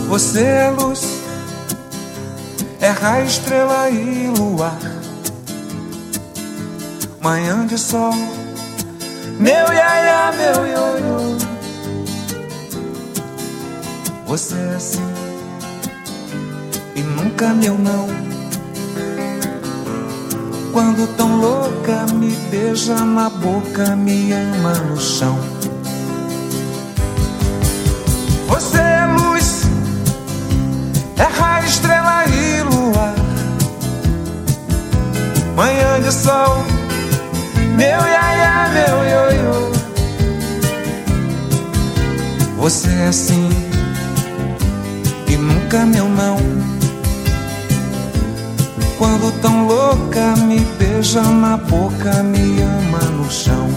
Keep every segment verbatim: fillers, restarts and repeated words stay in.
Você é luz, é raio, estrela e luar, manhã de sol, meu iaiá, meu ioiô. Você é assim e nunca meu não. Quando tão louca me beija na boca, me ama no chão. Você é luz, é raio, estrela e luar, manhã de sol, meu iaiá, meu ioiô. Você é assim e nunca meu não. Quando tão louca me beija na boca, me ama no chão.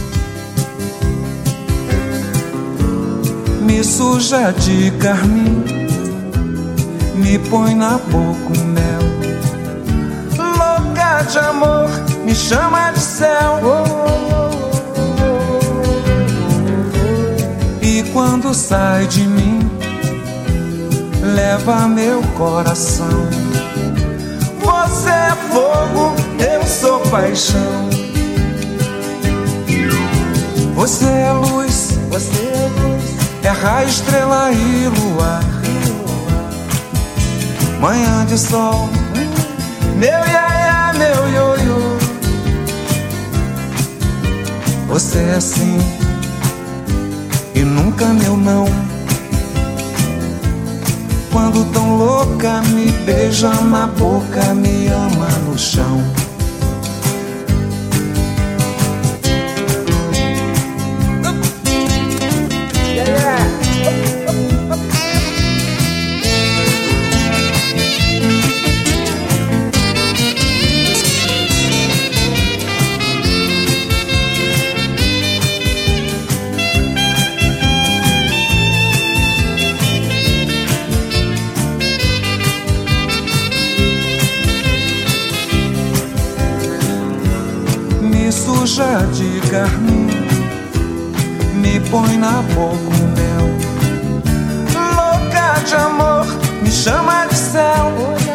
Me suja de carmim, me põe na boca um mel. Louca de amor, me chama de céu. E quando sai de mim, leva meu coração. Você é fogo, eu sou paixão. Você é luz, você é luz, é raio, estrela e luar, manhã de sol, meu iaiá, meu ioiô. Você é assim e nunca meu não. Quando tão louca me beija na boca, me ama no chão. Suja de carmim, me põe na boca um mel. Louca de amor, me chama de céu.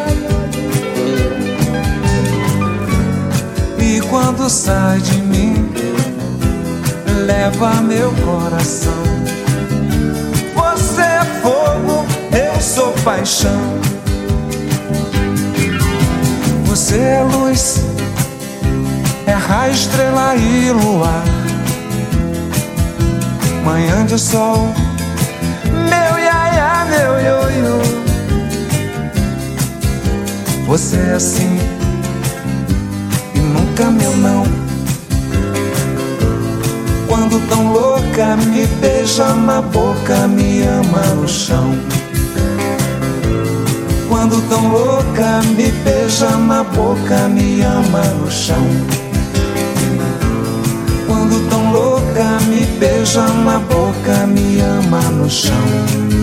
E quando sai de mim, leva meu coração. Você é fogo, eu sou paixão. Você é luz, é raio, estrela e luar, manhã de sol, meu iaiá, meu ioiô. Você é assim e nunca meu não. Quando tão louca me beija na boca, me ama no chão. Quando tão louca me beija na boca, me ama no chão. Quando tão louca me beija na boca, me ama no chão.